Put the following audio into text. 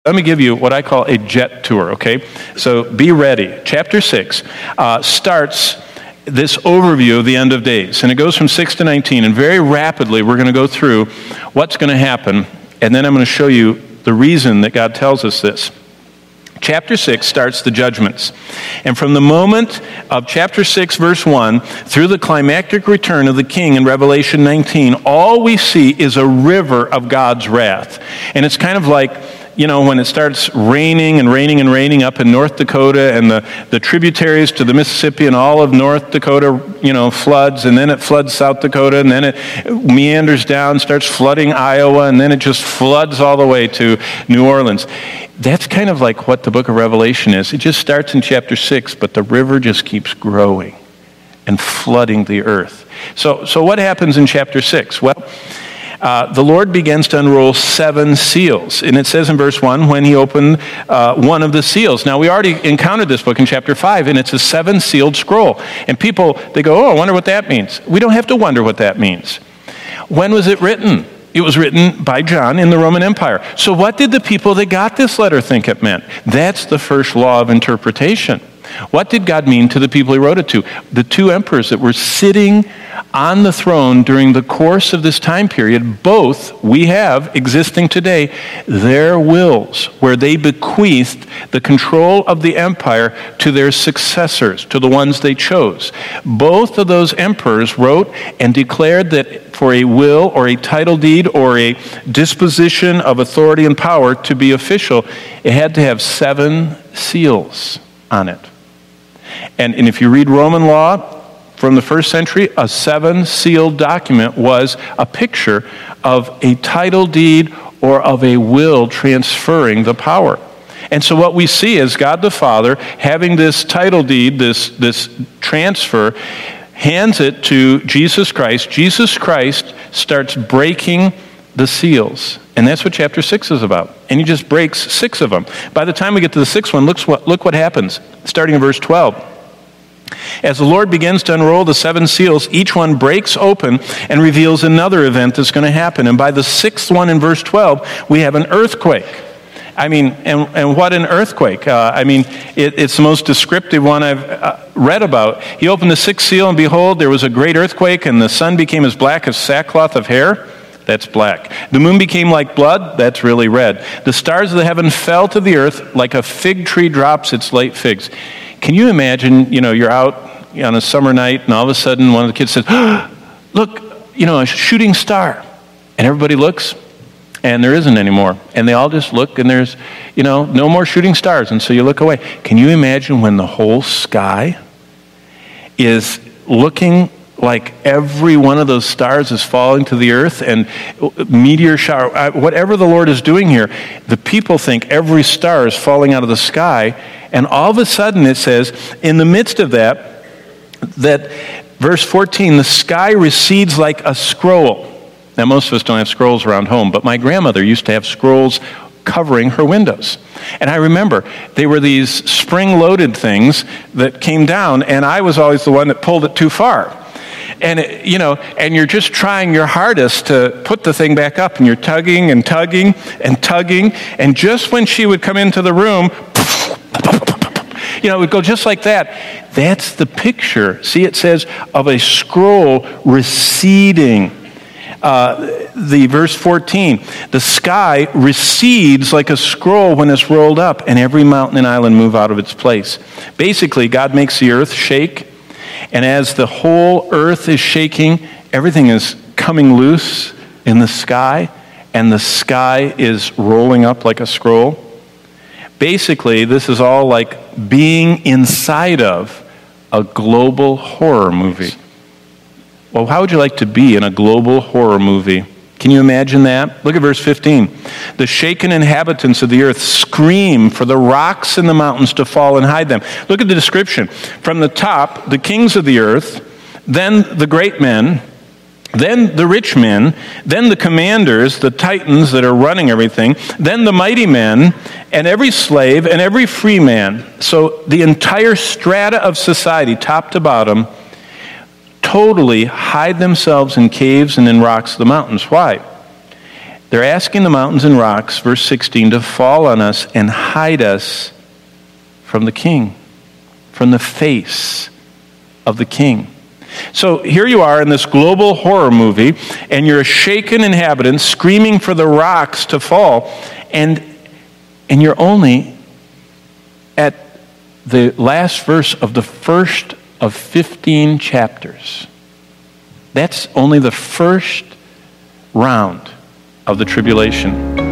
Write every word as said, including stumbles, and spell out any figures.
Let me give you what I call a jet tour, okay? So be ready. Chapter six uh, starts this overview of the end of days. And it goes from six to nineteen. And very rapidly, we're going to go through what's going to happen. And then I'm going to show you the reason that God tells us this. Chapter six starts the judgments. And from the moment of chapter six, verse one, through the climactic return of the king in Revelation nineteen, all we see is a river of God's wrath. And it's kind of like, you know, when it starts raining and raining and raining up in North Dakota, and the, the tributaries to the Mississippi and all of North Dakota, you know, floods, and then it floods South Dakota, and then it meanders down, starts flooding Iowa, and then it just floods all the way to New Orleans. That's kind of like what the book of Revelation is. It just starts in chapter six, but the river just keeps growing and flooding the earth. So, so what happens in chapter six? Well, Uh, the Lord begins to unroll seven seals. And it says in verse one, when he opened uh, one of the seals. Now, we already encountered this book in chapter five, and it's a seven-sealed scroll. And people, they go, oh, I wonder what that means. We don't have to wonder what that means. When was it written? It was written by John in the Roman Empire. So what did the people that got this letter think it meant? That's the first law of interpretation. What did God mean to the people he wrote it to? The two emperors that were sitting on the throne during the course of this time period, both we have existing today, their wills, where they bequeathed the control of the empire to their successors, to the ones they chose. Both of those emperors wrote and declared that for a will or a title deed or a disposition of authority and power to be official, it had to have seven seals on it. And, and if you read Roman law from the first century, a seven-sealed document was a picture of a title deed or of a will transferring the power. And so what we see is God the Father having this title deed, this, this transfer, hands it to Jesus Christ. Jesus Christ starts breaking the seals. And that's what chapter six is about. And he just breaks six of them. By the time we get to the sixth one, look what, look what happens, starting in verse twelve. As the Lord begins to unroll the seven seals, each one breaks open and reveals another event that's going to happen. And by the sixth one in verse twelve, we have an earthquake. I mean, and, and what an earthquake. Uh, I mean, it, it's the most descriptive one I've uh, read about. He opened the sixth seal, and behold, there was a great earthquake, and the sun became as black as sackcloth of hair. That's black. The moon became like blood. That's really red. The stars of the heaven fell to the earth like a fig tree drops its late figs. Can you imagine, you know, you're out on a summer night, and all of a sudden one of the kids says, oh, look, you know, a shooting star. And everybody looks, and there isn't anymore. And they all just look, and there's, you know, no more shooting stars. And so you look away. Can you imagine when the whole sky is looking like every one of those stars is falling to the earth, and meteor shower, whatever the Lord is doing here, the people think every star is falling out of the sky, and all of a sudden it says, in the midst of that, that verse fourteen, the sky recedes like a scroll. Now, most of us don't have scrolls around home, but my grandmother used to have scrolls covering her windows. And I remember they were these spring-loaded things that came down, and I was always the one that pulled it too far. And, it, you know, and you're just trying your hardest to put the thing back up, and you're tugging and tugging and tugging, and just when she would come into the room, you know, it would go just like that. That's the picture. See, it says of a scroll receding. Uh, the verse fourteen, the sky recedes like a scroll when it's rolled up, and every mountain and island move out of its place. Basically, God makes the earth shake, and as the whole earth is shaking, everything is coming loose in the sky, and the sky is rolling up like a scroll. Basically, this is all like being inside of a global horror movie. Well, how would you like to be in a global horror movie? Can you imagine that? Look at verse fifteen. The shaken inhabitants of the earth scream for the rocks and the mountains to fall and hide them. Look at the description. From the top, the kings of the earth, then the great men, then the rich men, then the commanders, the titans that are running everything, then the mighty men, and every slave and every free man. So the entire strata of society, top to bottom, totally hide themselves in caves and in rocks of the mountains. Why? They're asking the mountains and rocks, verse sixteen, to fall on us and hide us from the king, from the face of the king. So here you are in this global horror movie, and you're a shaken inhabitant screaming for the rocks to fall, and, and you're only at the last verse of the first of fifteen chapters. That's only the first round of the tribulation.